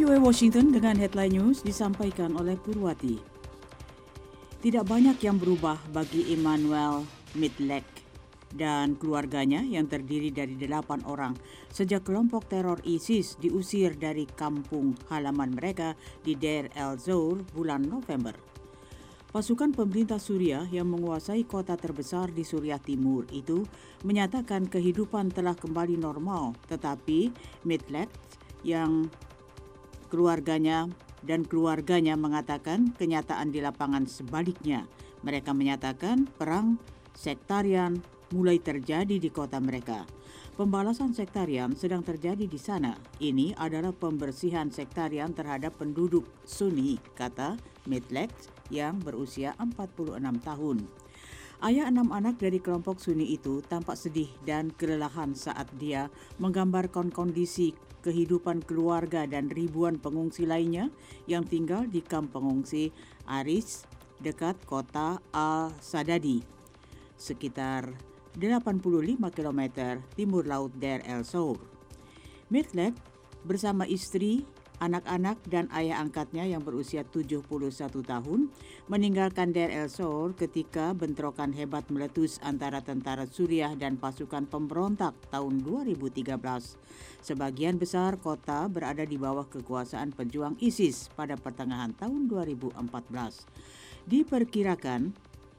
VOA Washington dengan headline news disampaikan oleh Purwati. Tidak banyak yang berubah bagi Emmanuel Midlek dan keluarganya yang terdiri dari 8 orang sejak kelompok teror ISIS diusir dari kampung halaman mereka di Deir el-Zor bulan November. Pasukan pemerintah Suriah yang menguasai kota terbesar di Suriah Timur itu menyatakan kehidupan telah kembali normal, tetapi Midlek yang keluarganya mengatakan kenyataan di lapangan sebaliknya. Mereka menyatakan perang sektarian mulai terjadi di kota mereka. Pembalasan sektarian sedang terjadi di sana. Ini adalah pembersihan sektarian terhadap penduduk Sunni, kata Midlek yang berusia 46 tahun. Ayah 6 anak dari kelompok Sunni itu tampak sedih dan kelelahan saat dia menggambarkan kondisi kehidupan keluarga dan ribuan pengungsi lainnya yang tinggal di kamp pengungsi Aris dekat kota Al-Sadadi, sekitar 85 km timur laut Deir el-Zor. Midlek bersama istri, anak-anak dan ayah angkatnya yang berusia 71 tahun meninggalkan Deir el-Zor ketika bentrokan hebat meletus antara tentara Suriah dan pasukan pemberontak tahun 2013. Sebagian besar kota berada di bawah kekuasaan pejuang ISIS pada pertengahan tahun 2014. Diperkirakan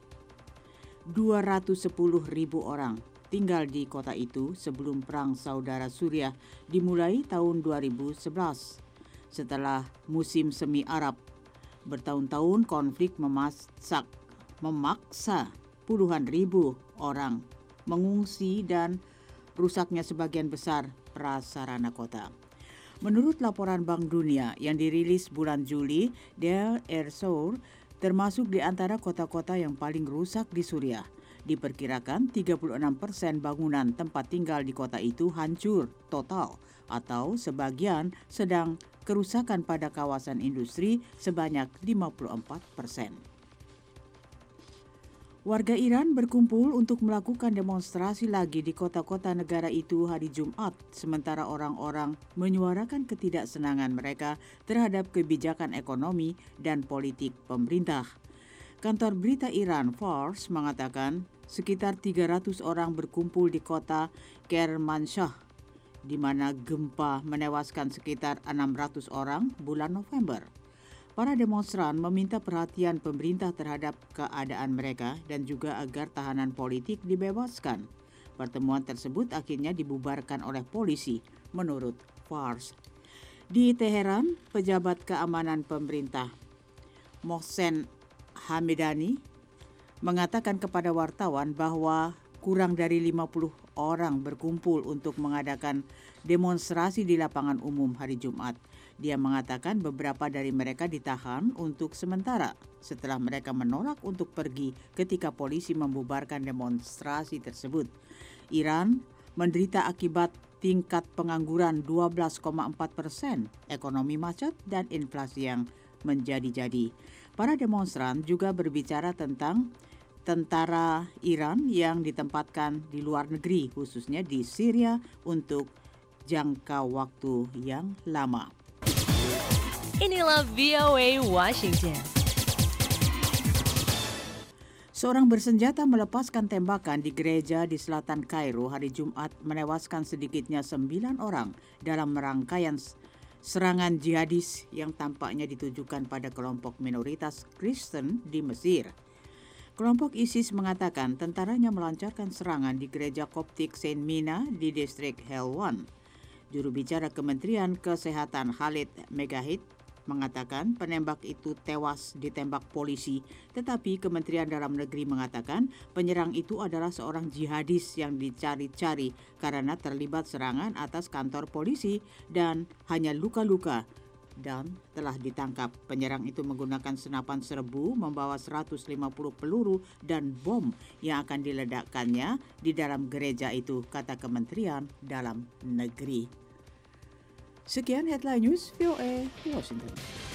210.000 orang tinggal di kota itu sebelum perang saudara Suriah dimulai tahun 2011. Setelah musim semi Arab, bertahun-tahun konflik memaksa puluhan ribu orang mengungsi dan rusaknya sebagian besar prasarana kota. Menurut laporan Bank Dunia yang dirilis bulan Juli, Deir el-Zor termasuk di antara kota-kota yang paling rusak di Suriah. Diperkirakan 36% bangunan tempat tinggal di kota itu hancur total atau sebagian sedang kerusakan pada kawasan industri sebanyak 54%. Warga Iran berkumpul untuk melakukan demonstrasi lagi di kota-kota negara itu hari Jumat, sementara orang-orang menyuarakan ketidaksenangan mereka terhadap kebijakan ekonomi dan politik pemerintah. Kantor berita Iran Fars mengatakan sekitar 300 orang berkumpul di kota Kermanshah, di mana gempa menewaskan sekitar 600 orang bulan November. Para demonstran meminta perhatian pemerintah terhadap keadaan mereka dan juga agar tahanan politik dibebaskan. Pertemuan tersebut akhirnya dibubarkan oleh polisi, menurut Fars. Di Teheran, pejabat keamanan pemerintah Mohsen Hamidani mengatakan kepada wartawan bahwa kurang dari 50 orang berkumpul untuk mengadakan demonstrasi di lapangan umum hari Jumat. Dia mengatakan beberapa dari mereka ditahan untuk sementara setelah mereka menolak untuk pergi ketika polisi membubarkan demonstrasi tersebut. Iran menderita akibat tingkat pengangguran 12,4%, ekonomi macet dan inflasi yang menjadi-jadi. Para demonstran juga berbicara tentang tentara Iran yang ditempatkan di luar negeri, khususnya di Syria untuk jangka waktu yang lama. Inilah VOA Washington. Seorang bersenjata melepaskan tembakan di gereja di selatan Kairo hari Jumat menewaskan sedikitnya 9 orang dalam rangkaian serangan jihadis yang tampaknya ditujukan pada kelompok minoritas Kristen di Mesir. Kelompok ISIS mengatakan tentaranya melancarkan serangan di gereja Koptik Saint Mina di distrik Helwan. Juru bicara Kementerian Kesehatan Khalid Megahid mengatakan penembak itu tewas ditembak polisi, tetapi Kementerian Dalam Negeri mengatakan penyerang itu adalah seorang jihadis yang dicari-cari karena terlibat serangan atas kantor polisi dan hanya luka-luka dan telah ditangkap. Penyerang itu menggunakan senapan serbu membawa 150 peluru dan bom yang akan diledakkannya di dalam gereja itu, kata Kementerian Dalam Negeri. Sekian headline news VOA Washington.